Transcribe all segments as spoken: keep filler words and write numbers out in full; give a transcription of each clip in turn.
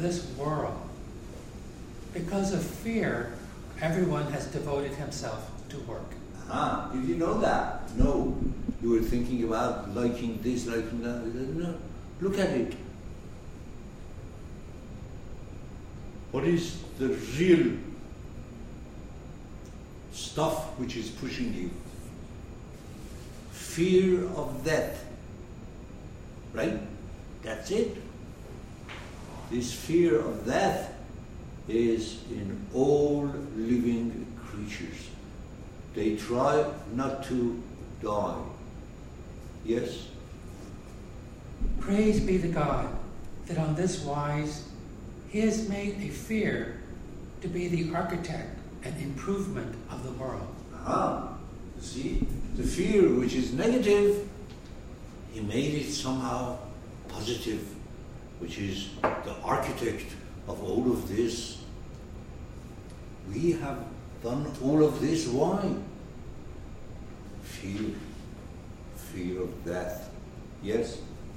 of this world. Because of fear, everyone has devoted himself to work. Ah, did you know that? No. You were thinking about liking this, liking that. No. Look at it. What is the real stuff which is pushing you? Fear of death. Right? That's it. This fear of death is in all living creatures. They try not to die. Yes? Praise be to God that on this wise he has made a fear to be the architect and improvement of the world. Ah, you see, the fear which is negative, he made it somehow positive, which is the architect of all of this. We have done all of this, why? Fear, fear of death. Yes?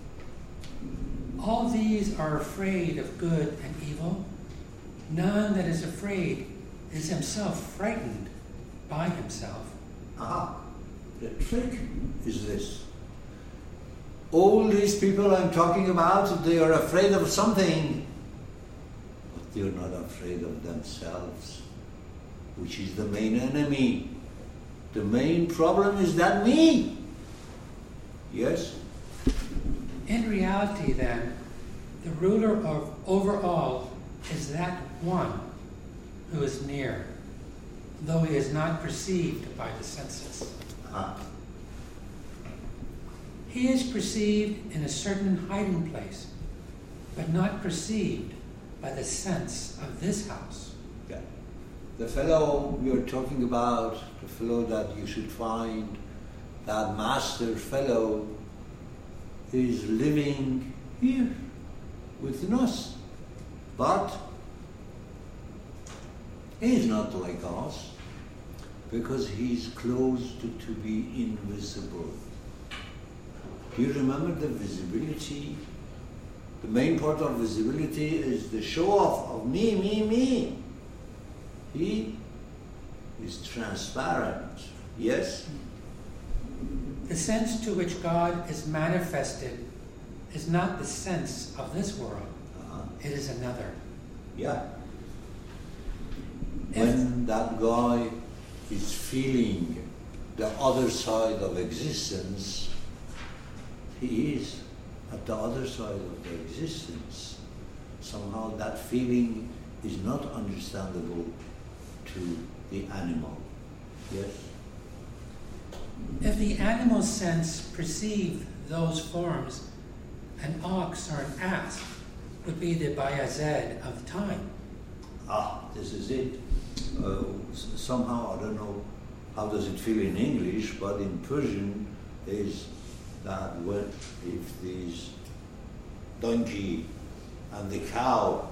All these are afraid of good and evil. None that is afraid is himself frightened by himself. Ah, the trick is this. All these people I'm talking about, they are afraid of something, but they are not afraid of themselves, which is the main enemy. The main problem is that me. Yes? In reality, then, the ruler of over all is that one who is near, though he is not perceived by the senses. Ah. He is perceived in a certain hiding place, but not perceived by the sense of this house. Yeah. The fellow you're talking about, the fellow that you should find, that master fellow, is living here within us. But he's not like us, because he's close to, to be invisible. Do you remember the visibility? The main part of visibility is the show-off of me, me, me. He is transparent. Yes? The sense to which God is manifested is not the sense of this world. Uh-huh. It is another. Yeah. If When that guy is feeling the other side of existence, he is at the other side of the existence. Somehow that feeling is not understandable to the animal. Yes? If the animal sense perceived those forms, an ox or an ass would be the Bayazed of time. Ah, this is it. Uh, s- somehow, I don't know how does it feel in English, but in Persian is that when if these donkey and the cow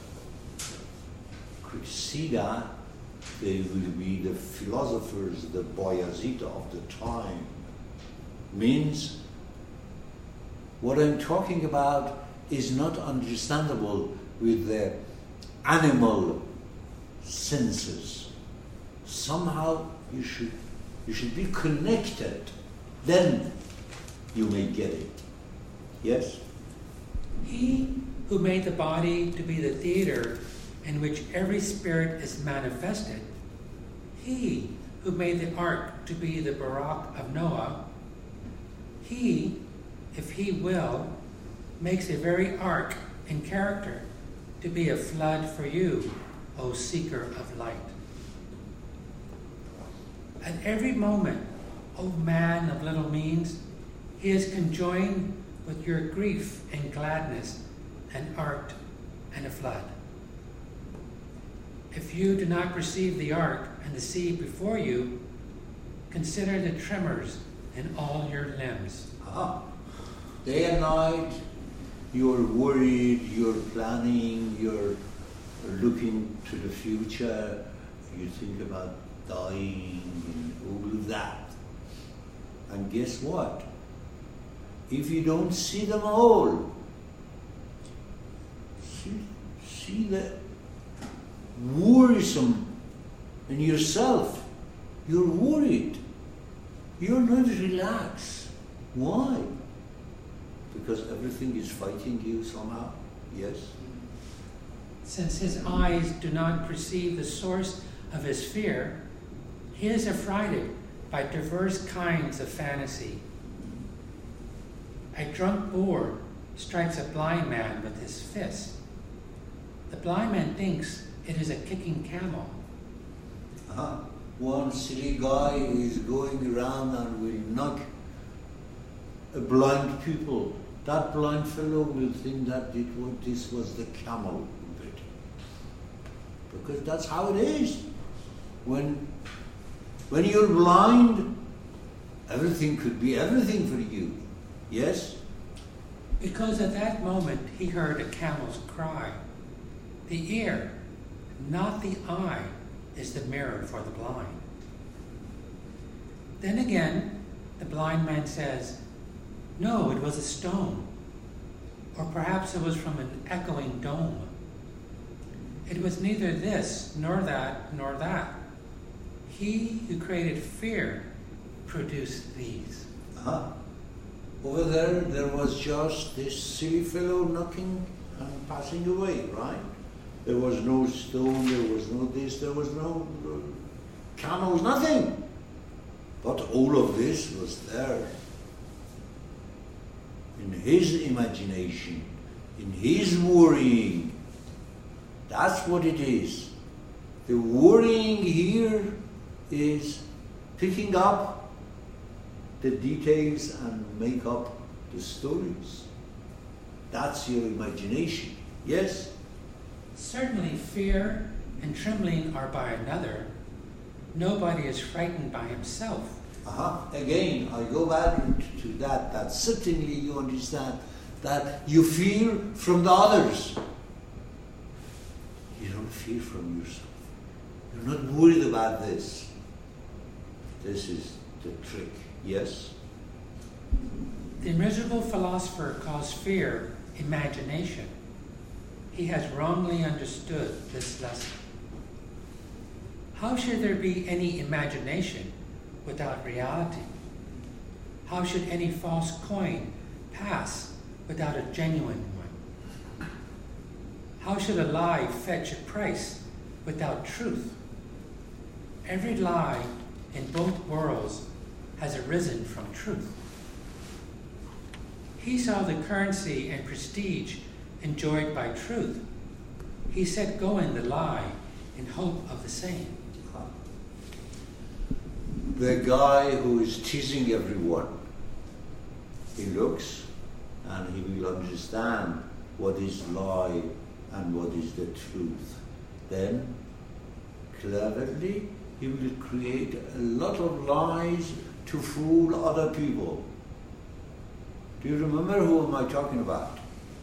could see that, they will be the philosophers, the Bayazid of the time. Means what I'm talking about is not understandable with the animal senses. Somehow you should you should be connected. Then you may get it. Yes? He who made the body to be the theater in which every spirit is manifested, he who made the ark to be the Barak of Noah, he, if he will, makes a very ark in character to be a flood for you, O seeker of light. At every moment, O man of little means, he is conjoined with your grief and gladness, an ark and a flood. If you do not perceive the ark and the sea before you, consider the tremors in all your limbs. Ah. Day and night, you're worried, you're planning, you're looking to the future, you think about dying and all of that. And guess what? If you don't see them all, see, see the worrisome in yourself. You're worried. You're not relaxed. Why? Because everything is fighting you somehow. Yes? Since his eyes do not perceive the source of his fear, he is affrighted by diverse kinds of fantasy. A drunk boor strikes a blind man with his fist. The blind man thinks it is a kicking camel. Uh-huh. One silly guy is going around and will knock a blind pupil. That blind fellow will think that it was, this was the camel bit. Because that's how it is. When, when you're blind, everything could be everything for you. Yes? Because at that moment he heard a camel's cry. The ear, not the eye, is the mirror for the blind. Then again, the blind man says, no, it was a stone. Or perhaps it was from an echoing dome. It was neither this, nor that, nor that. He who created fear produced these. Uh-huh. Over there, there was just this silly fellow knocking and passing away, right? There was no stone, there was no this, there was no uh, camels, nothing. But all of this was there. In his imagination, in his worrying. That's what it is. The worrying here is picking up the details and make up the stories. That's your imagination. Yes? Certainly fear and trembling are by another. Nobody is frightened by himself. Uh-huh. Again, I go back to that, that certainly you understand that you fear from the others. You don't fear from yourself. You're not worried about this. This is the trick. Yes? The miserable philosopher calls fear imagination. He has wrongly understood this lesson. How should there be any imagination without reality? How should any false coin pass without a genuine one? How should a lie fetch a price without truth? Every lie in both worlds has arisen from truth. He saw the currency and prestige enjoyed by truth. He set going the lie in hope of the same. The guy who is teasing everyone, he looks and he will understand what is lie and what is the truth. Then, cleverly, he will create a lot of lies to fool other people. Do you remember who am I talking about?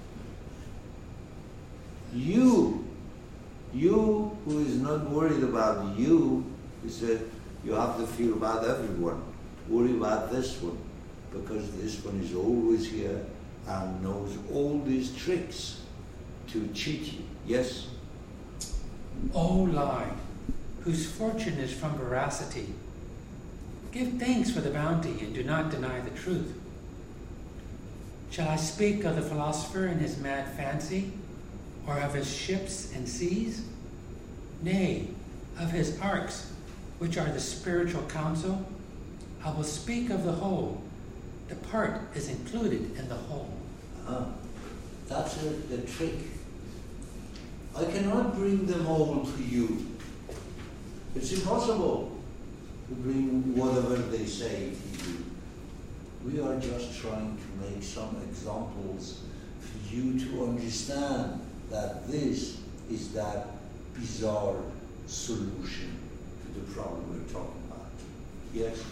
You, you who is not worried about you, he said, you have to feel about everyone. Worry about this one, because this one is always here and knows all these tricks to cheat you. Yes? O lie, whose fortune is from veracity, give thanks for the bounty and do not deny the truth. Shall I speak of the philosopher and his mad fancy, or of his ships and seas? Nay, of his arks, which are the spiritual counsel? I will speak of the whole. The part is included in the whole. Uh, that's a, the trick. I cannot bring them all to you. It's impossible to bring whatever they say to you. We are just trying to make some examples for you to understand that this is that bizarre solution to the problem we're talking about. Yes?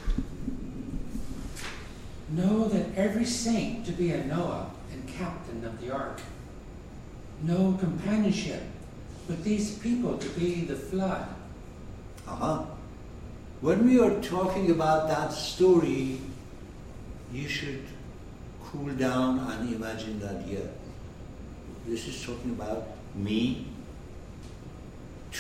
Know that every saint to be a Noah and captain of the ark. Know companionship with these people to be the flood. Uh-huh. When we are talking about that story, you should cool down and imagine that, yeah, this is talking about me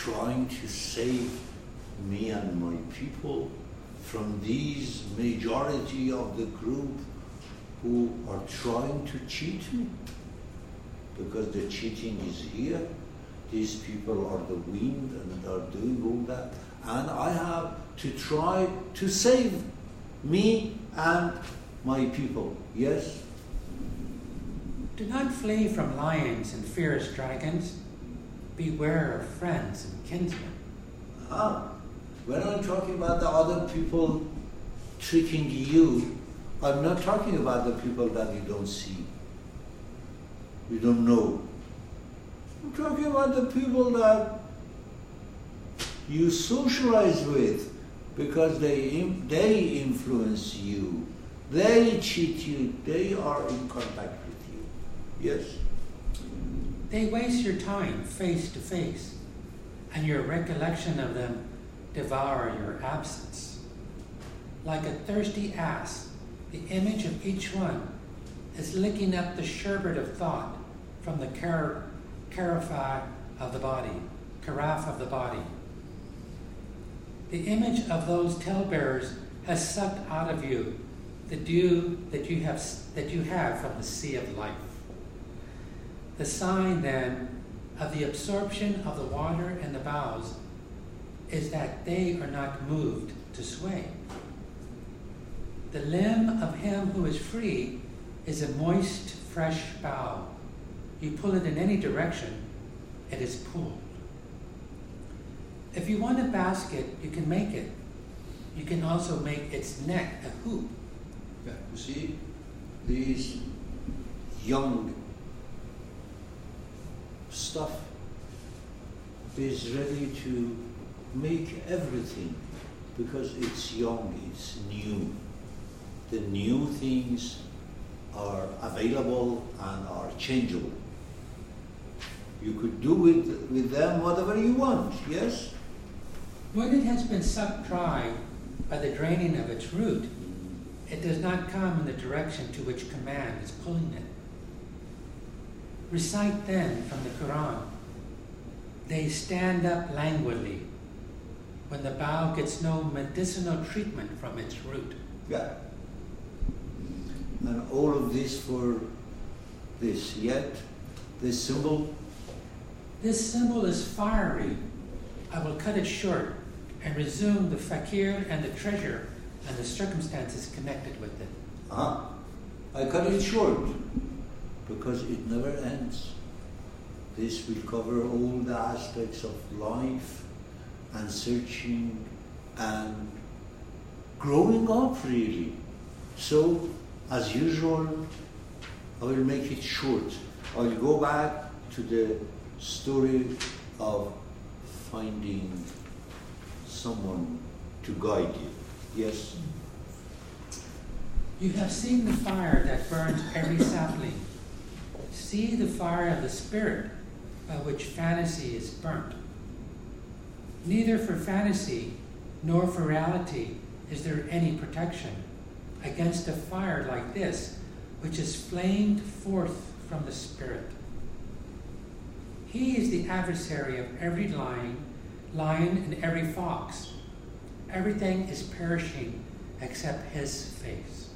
trying to save me and my people from these majority of the group who are trying to cheat me? Because the cheating is here. These people are the wind and are doing all that. And I have to try to save me and my people. Yes? Do not flee from lions and fierce dragons. Beware of friends and kinsmen. Ah, when I'm talking about the other people tricking you, I'm not talking about the people that you don't see, you don't know. I'm talking about the people that you socialize with because they they influence you, they cheat you, they are in contact with you. Yes? They waste your time face to face, and your recollection of them devour your absence. Like a thirsty ass, the image of each one is licking up the sherbet of thought from the car- carafe of the body, carafe of the body. The image of those talebearers has sucked out of you the dew that you have that you have from the sea of life. The sign, then, of the absorption of the water and the boughs is that they are not moved to sway. The limb of him who is free is a moist, fresh bough. You pull it in any direction, it is pulled. If you want a basket, you can make it. You can also make its neck a hoop. Yeah, you see, these young stuff is ready to make everything because it's young, it's new. The new things are available and are changeable. You could do with, with them whatever you want, yes? When it has been sucked dry by the draining of its root, it does not come in the direction to which command is pulling it. Recite then from the Quran, they stand up languidly when the bough gets no medicinal treatment from its root. Yeah. And all of this for this, yet this symbol? This symbol is fiery. I will cut it short and resume the fakir and the treasure and the circumstances connected with it. Uh-huh. I cut it short because it never ends. This will cover all the aspects of life and searching and growing up, really. So, as usual, I will make it short. I will go back to the story of finding someone to guide you. Yes? You have seen the fire that burns every sapling. See the fire of the spirit by which fantasy is burnt. Neither for fantasy nor for reality is there any protection against a fire like this, which is flamed forth from the spirit. He is the adversary of every lion, lion and every fox. Everything is perishing except his face.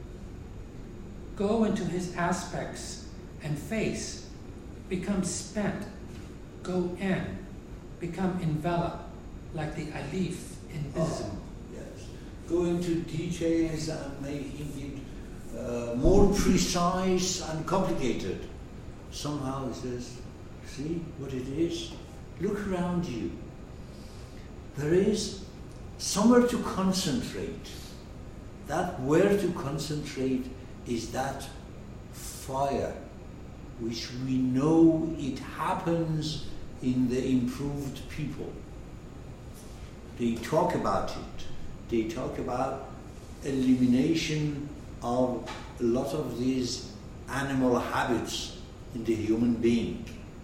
Go into his aspects and face, become spent, go in, become enveloped like the alif in Bizm. Oh, yes. Go into details and making it uh, more precise and complicated. Somehow it says, see what it is? Look around you. There is somewhere to concentrate. That where to concentrate is that fire, which we know it happens in the improved people. They talk about it. They talk about elimination of a lot of these animal habits in the human being.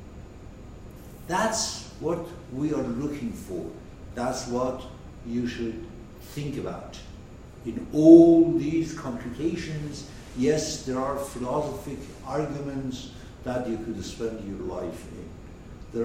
That's what we are looking for. That's what you should think about. In all these complications, yes, there are philosophic arguments that you could spend your life in.